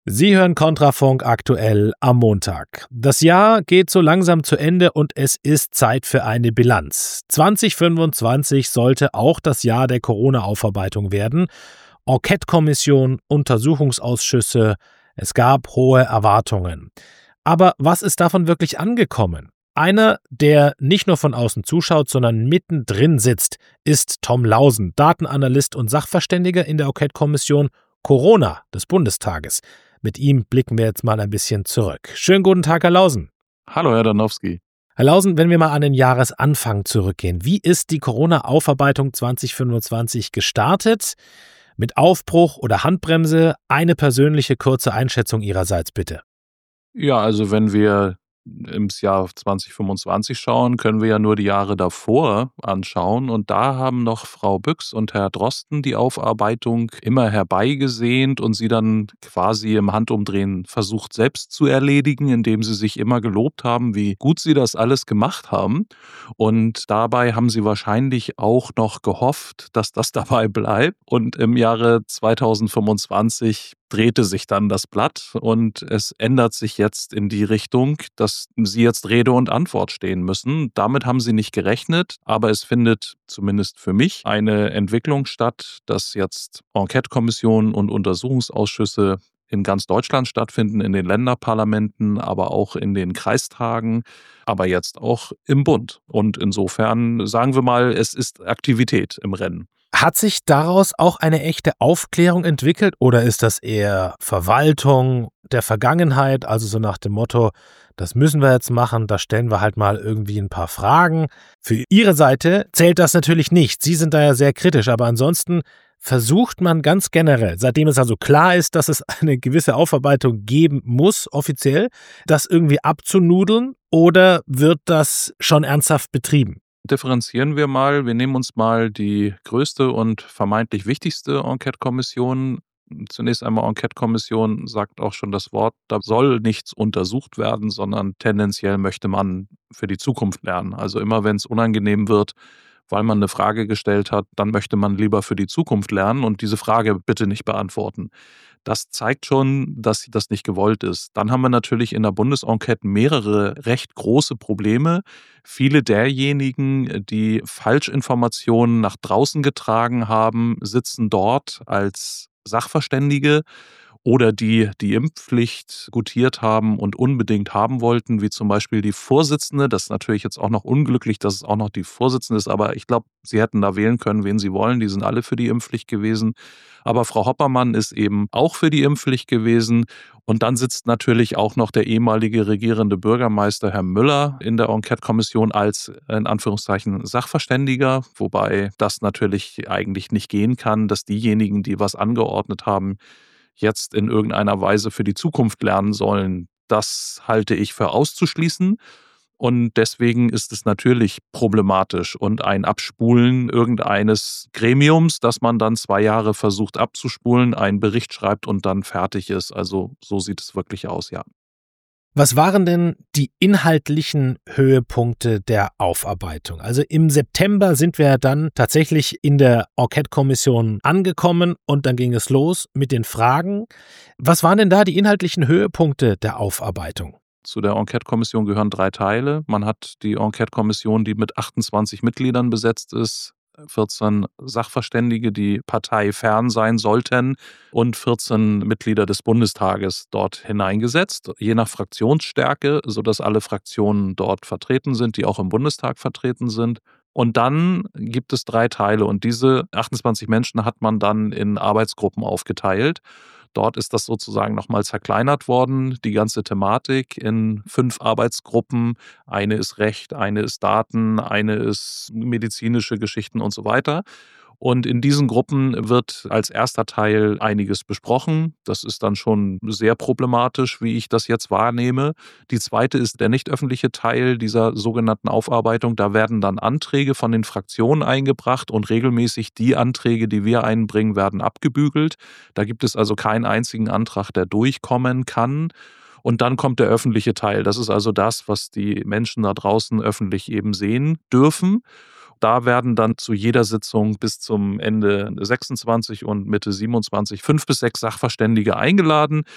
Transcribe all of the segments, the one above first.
Sie hören Kontrafunk aktuell am Montag. Das Jahr geht so langsam zu Ende und es ist Zeit für eine Bilanz. 2025 sollte auch das Jahr der Corona-Aufarbeitung werden. Enquete-Kommission, Untersuchungsausschüsse, es gab hohe Erwartungen. Aber was ist davon wirklich angekommen? Einer, der nicht nur von außen zuschaut, sondern mittendrin sitzt, ist Tom Lausen, Datenanalyst und Sachverständiger in der Enquete-Kommission Corona des Bundestages. Mit ihm blicken wir jetzt mal ein bisschen zurück. Schönen guten Tag, Herr Lausen. Hallo, Herr Danowski. Herr Lausen, wenn wir mal an den Jahresanfang zurückgehen, wie ist die Corona-Aufarbeitung 2025 gestartet? Mit Aufbruch oder Handbremse? Eine persönliche kurze Einschätzung Ihrerseits, bitte. Ja, also wenn wir ins Jahr 2025 schauen, können wir ja nur die Jahre davor anschauen. Und da haben noch Frau Büchs und Herr Drosten die Aufarbeitung immer herbeigesehnt und sie dann quasi im Handumdrehen versucht selbst zu erledigen, indem sie sich immer gelobt haben, wie gut sie das alles gemacht haben. Und dabei haben sie wahrscheinlich auch noch gehofft, dass das dabei bleibt. Und im Jahre 2025 drehte sich dann das Blatt und es ändert sich jetzt in die Richtung, dass sie jetzt Rede und Antwort stehen müssen. Damit haben sie nicht gerechnet, aber es findet zumindest für mich eine Entwicklung statt, dass jetzt Enquete-Kommissionen und Untersuchungsausschüsse in ganz Deutschland stattfinden, in den Länderparlamenten, aber auch in den Kreistagen, aber jetzt auch im Bund. Und insofern sagen wir mal, es ist Aktivität im Rennen. Hat sich daraus auch eine echte Aufklärung entwickelt oder ist das eher Verwaltung der Vergangenheit, also so nach dem Motto, das müssen wir jetzt machen, da stellen wir halt mal irgendwie ein paar Fragen. Für Ihre Seite zählt das natürlich nicht. Sie sind da ja sehr kritisch, aber ansonsten versucht man ganz generell, seitdem es also klar ist, dass es eine gewisse Aufarbeitung geben muss, offiziell, das irgendwie abzunudeln oder wird das schon ernsthaft betrieben? Differenzieren wir mal. Wir nehmen uns mal die größte und vermeintlich wichtigste Enquete-Kommission. Zunächst einmal Enquete-Kommission sagt auch schon das Wort, da soll nichts untersucht werden, sondern tendenziell möchte man für die Zukunft lernen. Also immer wenn es unangenehm wird, weil man eine Frage gestellt hat, dann möchte man lieber für die Zukunft lernen und diese Frage bitte nicht beantworten. Das zeigt schon, dass das nicht gewollt ist. Dann haben wir natürlich in der Bundesenquete mehrere recht große Probleme. Viele derjenigen, die Falschinformationen nach draußen getragen haben, sitzen dort als Sachverständige oder die Impfpflicht gutiert haben und unbedingt haben wollten, wie zum Beispiel die Vorsitzende. Das ist natürlich jetzt auch noch unglücklich, dass es auch noch die Vorsitzende ist, aber ich glaube, sie hätten da wählen können, wen sie wollen. Die sind alle für die Impfpflicht gewesen. Aber Frau Hoppermann ist eben auch für die Impfpflicht gewesen. Und dann sitzt natürlich auch noch der ehemalige regierende Bürgermeister Herr Müller in der Enquete-Kommission als, in Anführungszeichen, Sachverständiger, wobei das natürlich eigentlich nicht gehen kann, dass diejenigen, die was angeordnet haben, jetzt in irgendeiner Weise für die Zukunft lernen sollen. Das halte ich für auszuschließen. Und deswegen ist es natürlich problematisch und ein Abspulen irgendeines Gremiums, das man dann 2 Jahre versucht abzuspulen, einen Bericht schreibt und dann fertig ist. Also so sieht es wirklich aus, ja. Was waren denn die inhaltlichen Höhepunkte der Aufarbeitung? Also im September sind wir dann tatsächlich in der Enquete-Kommission angekommen und dann ging es los mit den Fragen. Was waren denn da die inhaltlichen Höhepunkte der Aufarbeitung? Zu der Enquete-Kommission gehören 3 Teile. Man hat die Enquete-Kommission, die mit 28 Mitgliedern besetzt ist, 14 Sachverständige, die parteifern sein sollten und 14 Mitglieder des Bundestages dort hineingesetzt, je nach Fraktionsstärke, sodass alle Fraktionen dort vertreten sind, die auch im Bundestag vertreten sind. Und dann gibt es 3 Teile und diese 28 Menschen hat man dann in Arbeitsgruppen aufgeteilt. Dort ist das sozusagen nochmal zerkleinert worden, die ganze Thematik in 5 Arbeitsgruppen. Eine ist Recht, eine ist Daten, eine ist medizinische Geschichten und so weiter. Und in diesen Gruppen wird als erster Teil einiges besprochen. Das ist dann schon sehr problematisch, wie ich das jetzt wahrnehme. Die zweite ist der nicht öffentliche Teil dieser sogenannten Aufarbeitung. Da werden dann Anträge von den Fraktionen eingebracht und regelmäßig die Anträge, die wir einbringen, werden abgebügelt. Da gibt es also keinen einzigen Antrag, der durchkommen kann. Und dann kommt der öffentliche Teil. Das ist also das, was die Menschen da draußen öffentlich eben sehen dürfen. Da werden dann zu jeder Sitzung bis zum Ende 26 und Mitte 27 5 bis 6 Sachverständige eingeladen,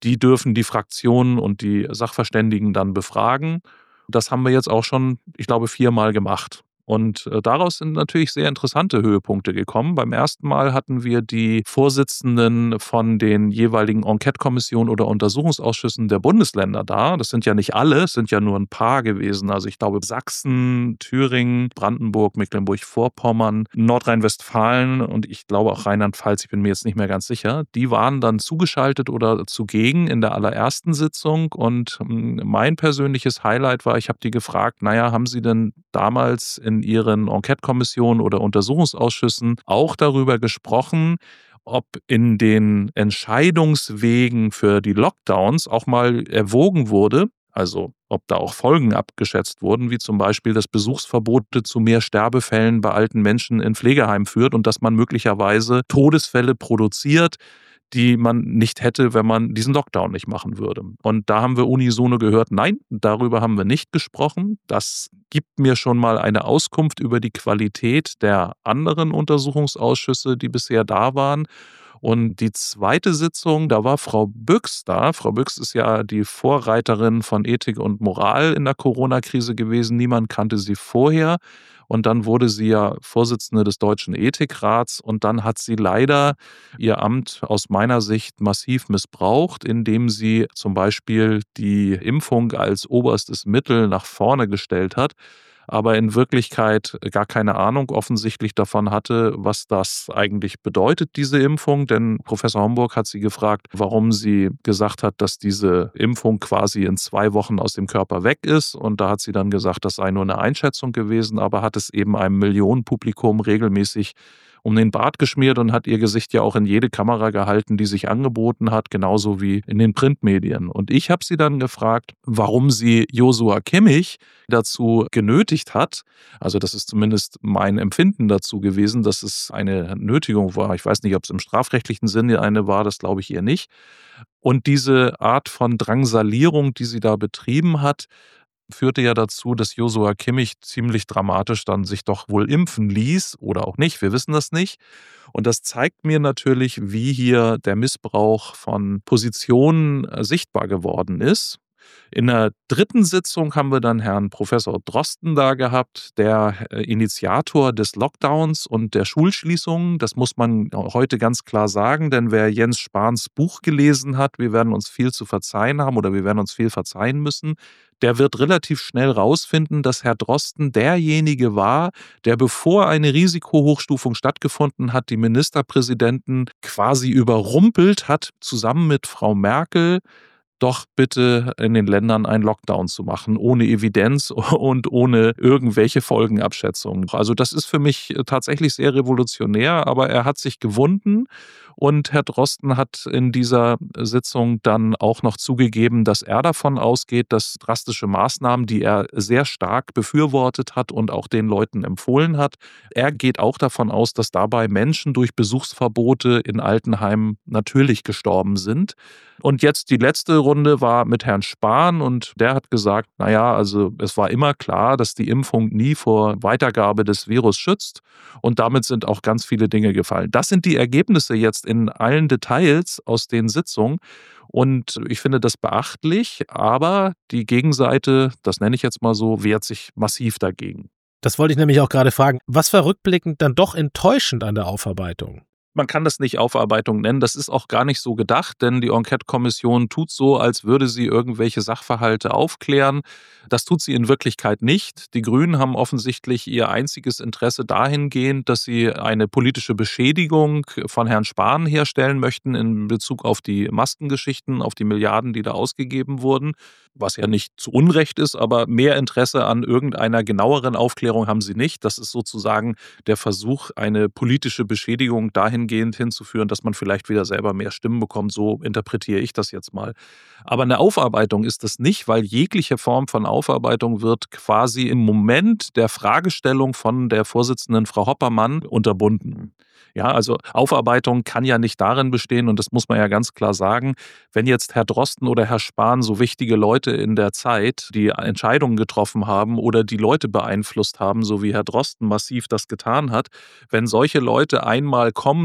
Die dürfen die Fraktionen und die Sachverständigen dann befragen. Das haben wir jetzt auch schon, ich glaube, 4-mal gemacht. Und daraus sind natürlich sehr interessante Höhepunkte gekommen. Beim ersten Mal hatten wir die Vorsitzenden von den jeweiligen Enquete-Kommissionen oder Untersuchungsausschüssen der Bundesländer da. Das sind ja nicht alle, es sind ja nur ein paar gewesen. Also ich glaube Sachsen, Thüringen, Brandenburg, Mecklenburg-Vorpommern, Nordrhein-Westfalen und ich glaube auch Rheinland-Pfalz, ich bin mir jetzt nicht mehr ganz sicher. Die waren dann zugeschaltet oder zugegen in der allerersten Sitzung. Und mein persönliches Highlight war, ich habe die gefragt, naja, haben Sie denn damals in Ihren Enquete-Kommissionen oder Untersuchungsausschüssen auch darüber gesprochen, ob in den Entscheidungswegen für die Lockdowns auch mal erwogen wurde, also ob da auch Folgen abgeschätzt wurden, wie zum Beispiel, dass Besuchsverbote zu mehr Sterbefällen bei alten Menschen in Pflegeheimen führt und dass man möglicherweise Todesfälle produziert, die man nicht hätte, wenn man diesen Lockdown nicht machen würde. Und da haben wir unisono gehört, nein, darüber haben wir nicht gesprochen. Das gibt mir schon mal eine Auskunft über die Qualität der anderen Untersuchungsausschüsse, die bisher da waren. Und die zweite Sitzung, da war Frau Büchs da. Frau Büchs ist ja die Vorreiterin von Ethik und Moral in der Corona-Krise gewesen. Niemand kannte sie vorher. Und dann wurde sie ja Vorsitzende des Deutschen Ethikrats. Und dann hat sie leider ihr Amt aus meiner Sicht massiv missbraucht, indem sie zum Beispiel die Impfung als oberstes Mittel nach vorne gestellt hat, aber in Wirklichkeit gar keine Ahnung offensichtlich davon hatte, was das eigentlich bedeutet, diese Impfung. Denn Professor Homburg hat sie gefragt, warum sie gesagt hat, dass diese Impfung quasi in 2 Wochen aus dem Körper weg ist. Und da hat sie dann gesagt, das sei nur eine Einschätzung gewesen, aber hat es eben einem Millionenpublikum regelmäßig um den Bart geschmiert und hat ihr Gesicht ja auch in jede Kamera gehalten, die sich angeboten hat, genauso wie in den Printmedien. Und ich habe sie dann gefragt, warum sie Joshua Kimmich dazu genötigt hat. Also das ist zumindest mein Empfinden dazu gewesen, dass es eine Nötigung war. Ich weiß nicht, ob es im strafrechtlichen Sinne eine war, das glaube ich eher nicht. Und diese Art von Drangsalierung, die sie da betrieben hat, führte ja dazu, dass Joshua Kimmich ziemlich dramatisch dann sich doch wohl impfen ließ oder auch nicht. Wir wissen das nicht. Und das zeigt mir natürlich, wie hier der Missbrauch von Positionen sichtbar geworden ist. In der dritten Sitzung haben wir dann Herrn Professor Drosten da gehabt, der Initiator des Lockdowns und der Schulschließungen. Das muss man heute ganz klar sagen, denn wer Jens Spahns Buch gelesen hat, wir werden uns viel zu verzeihen haben oder wir werden uns viel verzeihen müssen, der wird relativ schnell rausfinden, dass Herr Drosten derjenige war, der, bevor eine Risikohochstufung stattgefunden hat, die Ministerpräsidenten quasi überrumpelt hat, zusammen mit Frau Merkel, doch bitte in den Ländern einen Lockdown zu machen, ohne Evidenz und ohne irgendwelche Folgenabschätzungen. Also das ist für mich tatsächlich sehr revolutionär, aber er hat sich gewunden und Herr Drosten hat in dieser Sitzung dann auch noch zugegeben, dass er davon ausgeht, dass drastische Maßnahmen, die er sehr stark befürwortet hat und auch den Leuten empfohlen hat, er geht auch davon aus, dass dabei Menschen durch Besuchsverbote in Altenheimen natürlich gestorben sind. Und jetzt die letzte Runde war mit Herrn Spahn und der hat gesagt, naja, also es war immer klar, dass die Impfung nie vor Weitergabe des Virus schützt und damit sind auch ganz viele Dinge gefallen. Das sind die Ergebnisse jetzt in allen Details aus den Sitzungen und ich finde das beachtlich, aber die Gegenseite, das nenne ich jetzt mal so, wehrt sich massiv dagegen. Das wollte ich nämlich auch gerade fragen. Was war rückblickend dann doch enttäuschend an der Aufarbeitung? Man kann das nicht Aufarbeitung nennen, das ist auch gar nicht so gedacht, denn die Enquete-Kommission tut so, als würde sie irgendwelche Sachverhalte aufklären. Das tut sie in Wirklichkeit nicht. Die Grünen haben offensichtlich ihr einziges Interesse dahingehend, dass sie eine politische Beschädigung von Herrn Spahn herstellen möchten in Bezug auf die Maskengeschichten, auf die Milliarden, die da ausgegeben wurden, was ja nicht zu Unrecht ist, aber mehr Interesse an irgendeiner genaueren Aufklärung haben sie nicht. Das ist sozusagen der Versuch, eine politische Beschädigung dahingehend hinzuführen, dass man vielleicht wieder selber mehr Stimmen bekommt. So interpretiere ich das jetzt mal. Aber eine Aufarbeitung ist das nicht, weil jegliche Form von Aufarbeitung wird quasi im Moment der Fragestellung von der Vorsitzenden Frau Hoppermann unterbunden. Ja, also Aufarbeitung kann ja nicht darin bestehen, und das muss man ja ganz klar sagen, wenn jetzt Herr Drosten oder Herr Spahn, so wichtige Leute in der Zeit, die Entscheidungen getroffen haben oder die Leute beeinflusst haben, so wie Herr Drosten massiv das getan hat, wenn solche Leute einmal kommen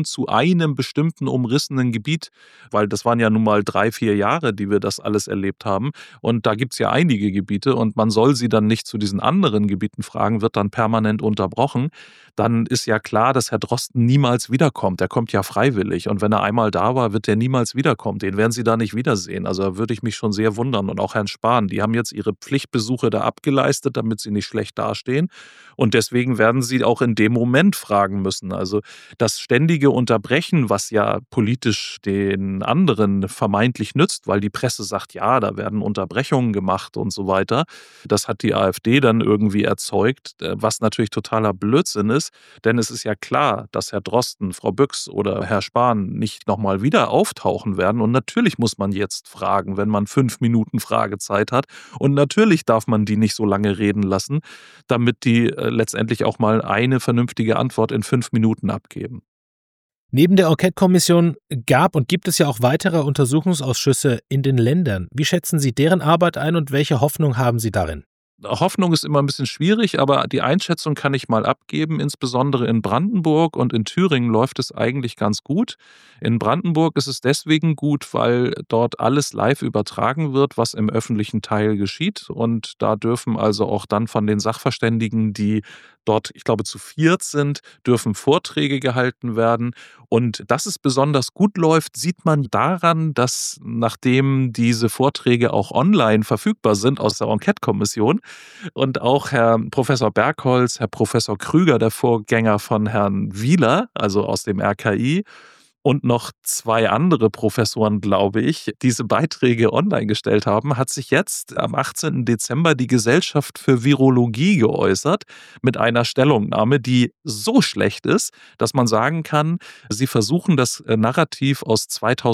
zu einem bestimmten umrissenen Gebiet, weil das waren ja nun mal 3-4 Jahre, die wir das alles erlebt haben. Und da gibt es ja einige Gebiete und man soll sie dann nicht zu diesen anderen Gebieten fragen, wird dann permanent unterbrochen. Dann ist ja klar, dass Herr Drosten niemals wiederkommt. Er kommt ja freiwillig. Und wenn er einmal da war, wird er niemals wiederkommen. Den werden Sie da nicht wiedersehen. Also da würde ich mich schon sehr wundern. Und auch Herrn Spahn, die haben jetzt ihre Pflichtbesuche da abgeleistet, damit sie nicht schlecht dastehen. Und deswegen werden sie auch in dem Moment fragen müssen. Also das ständige Unterbrechen, was ja politisch den anderen vermeintlich nützt, weil die Presse sagt, ja, da werden Unterbrechungen gemacht und so weiter. Das hat die AfD dann irgendwie erzeugt, was natürlich totaler Blödsinn ist. Denn es ist ja klar, dass Herr Drosten, Frau Büchs oder Herr Spahn nicht nochmal wieder auftauchen werden. Und natürlich muss man jetzt fragen, wenn man 5 Minuten Fragezeit hat. Und natürlich darf man die nicht so lange reden lassen, damit die letztendlich auch mal eine vernünftige Antwort in 5 Minuten abgeben. Neben der Enquete-Kommission gab und gibt es ja auch weitere Untersuchungsausschüsse in den Ländern. Wie schätzen Sie deren Arbeit ein und welche Hoffnung haben Sie darin? Hoffnung ist immer ein bisschen schwierig, aber die Einschätzung kann ich mal abgeben. Insbesondere in Brandenburg und in Thüringen läuft es eigentlich ganz gut. In Brandenburg ist es deswegen gut, weil dort alles live übertragen wird, was im öffentlichen Teil geschieht. Und da dürfen also auch dann von den Sachverständigen, die dort, ich glaube, zu 4 sind, dürfen Vorträge gehalten werden. Und dass es besonders gut läuft, sieht man daran, dass nachdem diese Vorträge auch online verfügbar sind aus der Enquete-Kommission, und auch Herr Professor Bergholz, Herr Professor Krüger, der Vorgänger von Herrn Wieler, also aus dem RKI, und noch 2 andere Professoren, glaube ich, diese Beiträge online gestellt haben, hat sich jetzt am 18. Dezember die Gesellschaft für Virologie geäußert mit einer Stellungnahme, die so schlecht ist, dass man sagen kann, sie versuchen das Narrativ aus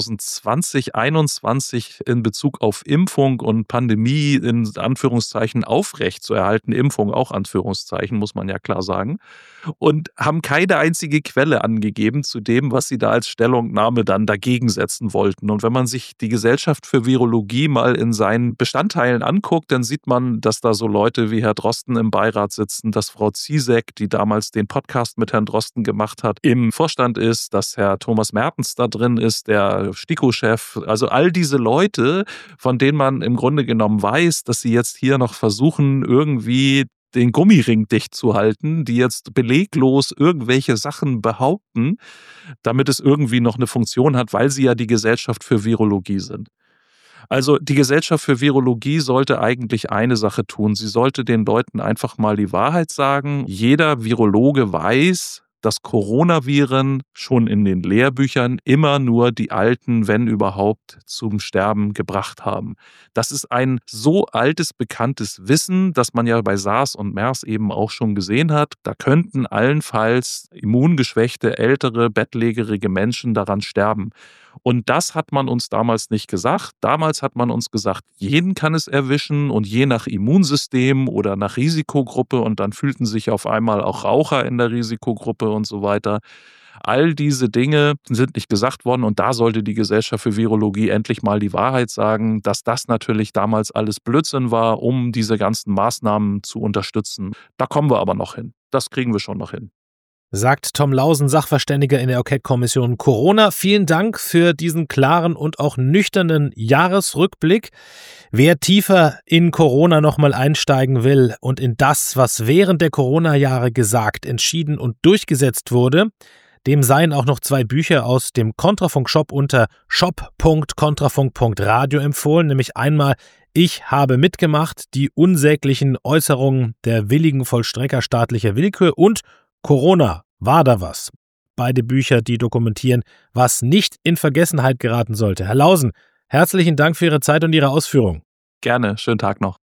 2020, 2021 in Bezug auf Impfung und Pandemie in Anführungszeichen aufrechtzuerhalten. Impfung auch Anführungszeichen, muss man ja klar sagen. Und haben keine einzige Quelle angegeben zu dem, was sie da als Stellungnahme dann dagegen setzen wollten. Und wenn man sich die Gesellschaft für Virologie mal in seinen Bestandteilen anguckt, dann sieht man, dass da so Leute wie Herr Drosten im Beirat sitzen, dass Frau Ziesek, die damals den Podcast mit Herrn Drosten gemacht hat, im Vorstand ist, dass Herr Thomas Mertens da drin ist, der STIKO-Chef. Also all diese Leute, von denen man im Grunde genommen weiß, dass sie jetzt hier noch versuchen, irgendwie den Gummiring dicht zu halten, die jetzt beleglos irgendwelche Sachen behaupten, damit es irgendwie noch eine Funktion hat, weil sie ja die Gesellschaft für Virologie sind. Also die Gesellschaft für Virologie sollte eigentlich eine Sache tun. Sie sollte den Leuten einfach mal die Wahrheit sagen. Jeder Virologe weiß, dass Coronaviren schon in den Lehrbüchern immer nur die Alten, wenn überhaupt, zum Sterben gebracht haben. Das ist ein so altes, bekanntes Wissen, das man ja bei SARS und MERS eben auch schon gesehen hat. Da könnten allenfalls immungeschwächte, ältere, bettlägerige Menschen daran sterben. Und das hat man uns damals nicht gesagt. Damals hat man uns gesagt, jeden kann es erwischen und je nach Immunsystem oder nach Risikogruppe, und dann fühlten sich auf einmal auch Raucher in der Risikogruppe und so weiter. All diese Dinge sind nicht gesagt worden und da sollte die Gesellschaft für Virologie endlich mal die Wahrheit sagen, dass das natürlich damals alles Blödsinn war, um diese ganzen Maßnahmen zu unterstützen. Da kommen wir aber noch hin. Das kriegen wir schon noch hin. Sagt Tom Lausen, Sachverständiger in der Enquete-Kommission Corona. Vielen Dank für diesen klaren und auch nüchternen Jahresrückblick. Wer tiefer in Corona nochmal einsteigen will und in das, was während der Corona-Jahre gesagt, entschieden und durchgesetzt wurde, dem seien auch noch 2 Bücher aus dem Kontrafunk-Shop unter shop.kontrafunk.radio empfohlen, nämlich einmal Ich habe mitgemacht, die unsäglichen Äußerungen der willigen Vollstrecker staatlicher Willkür und Corona, war da was? Beide Bücher, die dokumentieren, was nicht in Vergessenheit geraten sollte. Herr Lausen, herzlichen Dank für Ihre Zeit und Ihre Ausführungen. Gerne, schönen Tag noch.